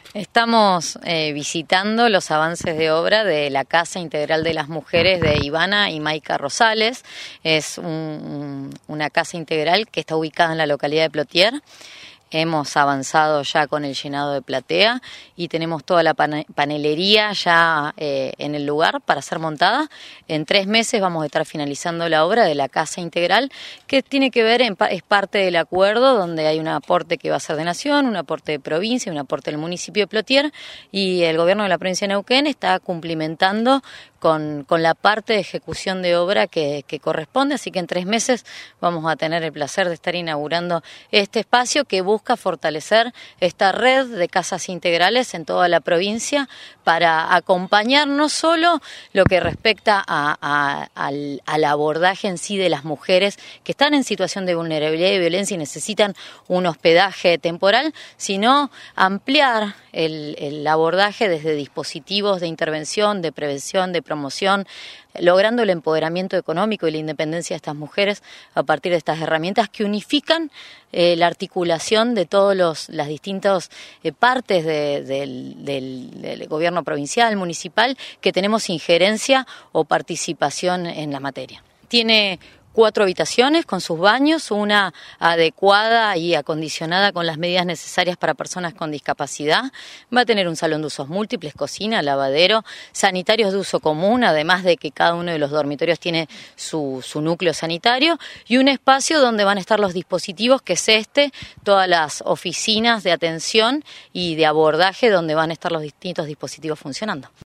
Estamos visitando los avances de obra de la Casa Integral de las Mujeres de Ivana y Maica Rosales. Es una casa integral que está ubicada en la localidad de Plotier. Hemos avanzado ya con el llenado de platea y tenemos toda la panelería ya en el lugar para ser montada. En 3 meses vamos a estar finalizando la obra de la Casa Integral, que tiene que ver, es parte del acuerdo donde hay un aporte que va a ser de Nación, un aporte de provincia, un aporte del municipio de Plotier, y el gobierno de la provincia de Neuquén está cumplimentando con la parte de ejecución de obra que corresponde, así que en 3 meses vamos a tener el placer de estar inaugurando este espacio que busca fortalecer esta red de casas integrales en toda la provincia para acompañar no solo lo que respecta al abordaje en sí de las mujeres que están en situación de vulnerabilidad y violencia y necesitan un hospedaje temporal, sino ampliar el abordaje desde dispositivos de intervención, de prevención, de promoción, logrando el empoderamiento económico y la independencia de estas mujeres a partir de estas herramientas que unifican la articulación de todas las distintas partes del gobierno provincial, municipal, que tenemos injerencia o participación en la materia. Tiene 4 habitaciones con sus baños, una adecuada y acondicionada con las medidas necesarias para personas con discapacidad. Va a tener un salón de usos múltiples, cocina, lavadero, sanitarios de uso común, además de que cada uno de los dormitorios tiene su núcleo sanitario, y un espacio donde van a estar los dispositivos, que es todas las oficinas de atención y de abordaje donde van a estar los distintos dispositivos funcionando.